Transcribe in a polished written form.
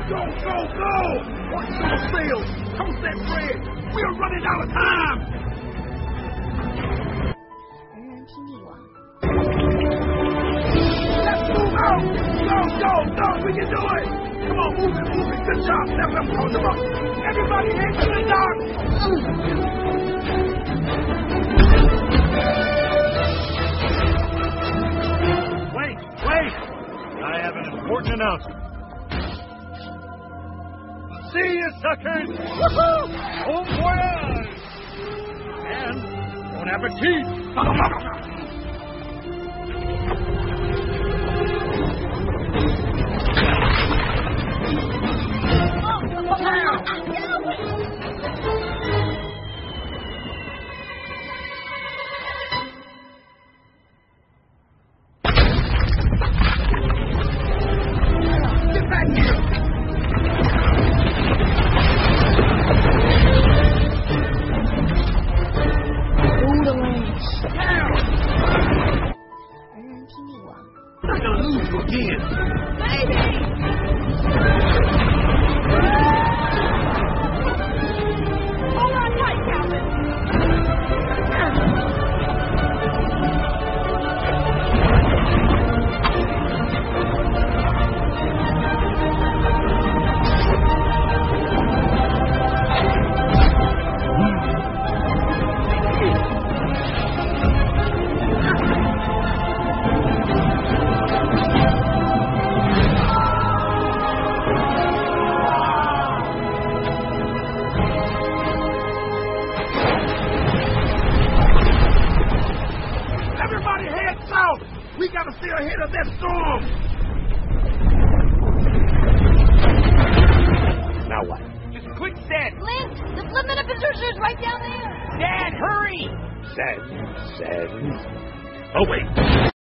Go, go, go! Watch those sails! Toast that bread! We are running out of time! 人人听力网。 Let's move out! Go, go, go! We can do it! Come on, move it, move it! Good job! That's what I'm talking about! Everybody head to the dock! Wait, wait! I have an important announcement. See you, suckers! Woohoo! Bon voyage! And bon appetit! Get back here! Not gonna lose you again. Hold on tight, Calvin. Everybody head south! We gotta stay ahead of that storm! Now what? Just quick, Sand. Link, the Flint Officer's right down there. Dad, hurry! Sands. Oh, wait.